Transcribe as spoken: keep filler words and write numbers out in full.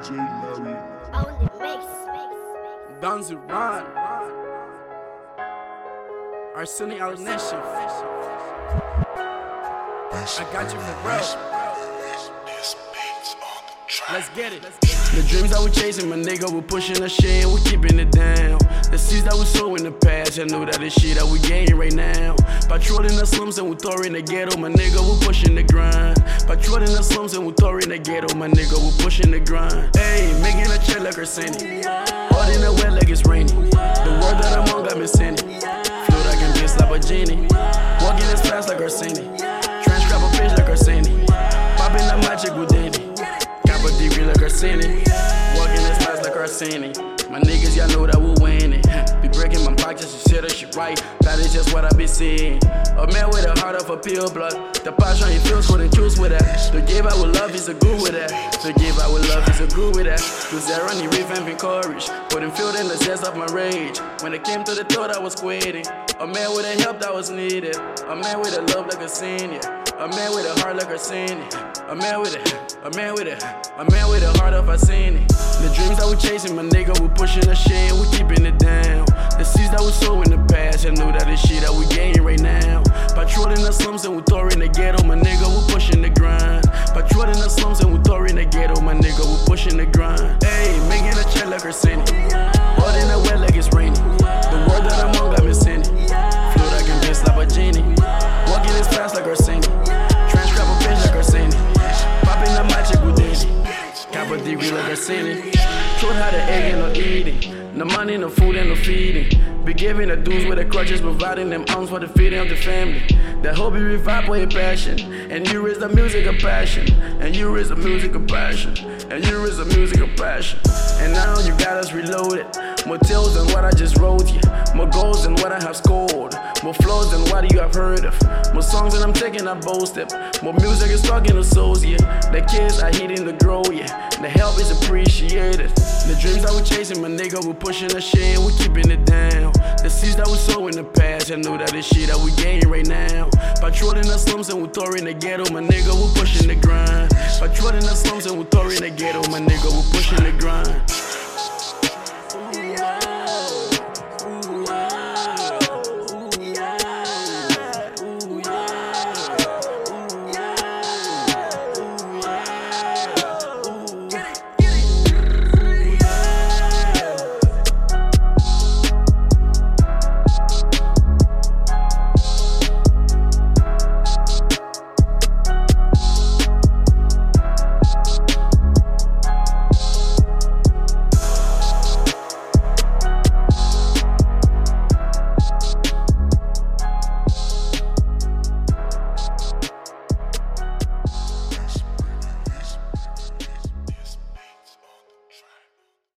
J Larry. On the mix. Donzi Ron. Arsenic out nation. I got you for real. Let's get it. The dreams I was chasing, my nigga, we pushing the shit, we keeping it down. The seeds that we sow in the past, I know that the shit that we getting right now. Patrolling the slums and we throw in the ghetto, my nigga, we pushing the grind. Patrolling the slums and we throw in the ghetto, my nigga, we pushing the grind. Hey, making a check like Arsenic, all in the wet like it's raining. The word that I'm on got me sending. Float I can bitch like a genie. Walking as fast like Arsenic. Transcribe a bitch like Arsenic. Popping that magic with Danny. Got a degree like Arsenic. Walking as fast like Arsenic. My niggas, y'all know that we're winning. Be breaking my pockets, you said that shit right. That is just what I be seeing. A man with a heart of a pure blood. The passion he feels couldn't choose with that. To give out with love is a good with that. To give out with love is a good with that. Cause they're running revamp courage. Putting fuel in the zest of my rage. When it came to the thought I was quitting. A man with a help that was needed. A man with a love like a senior. A man with a heart like a senior. A man with a, a man with a, a man with a heart of a senior. The dreams that we chasing, my nigga, we pushing the shit, we keeping it down. The seeds that we sow in the past, I know that the shit that we getting right now. Patrolling the slums and we throw in the ghetto, my nigga, we pushing the grind. Patrolling the slums and we throw in the ghetto, my nigga, we pushing the grind. Hey, making a check like Arsenic, all in the wet like it's raining. The word that I'm on got me sending. Float I can bitch like a genie. Walking as fast like Arsenic. Transcribe a bitch like Arsenic. Popping the magic with Danny. Cap a degree like Arsenic. Truth how the egg and no eating. No money, no food, and no feeding. Be giving the dudes with the crutches, providing them arms for the feeding of the family. That hope you revive with your passion. And you raise the music of passion. And you raise the music of passion. And you raise the music of passion. And now you got us reloaded. More tales than what I just wrote you. More goals than what I have scored. More flows than what you have heard of. More songs than I'm taking, I boast it. More music is talking to souls, yeah. The kids are hitting the grow, yeah. The help is appreciated. The dreams that we chasing, my nigga, we pushing the shit, we keeping it down. The seeds that we sow in the past, I know that the shit that we getting right now. Patrolling the slums and we throw in the ghetto, my nigga, we pushing the grind. Patrolling the slums and we throw in the ghetto, my nigga, we pushing the grind.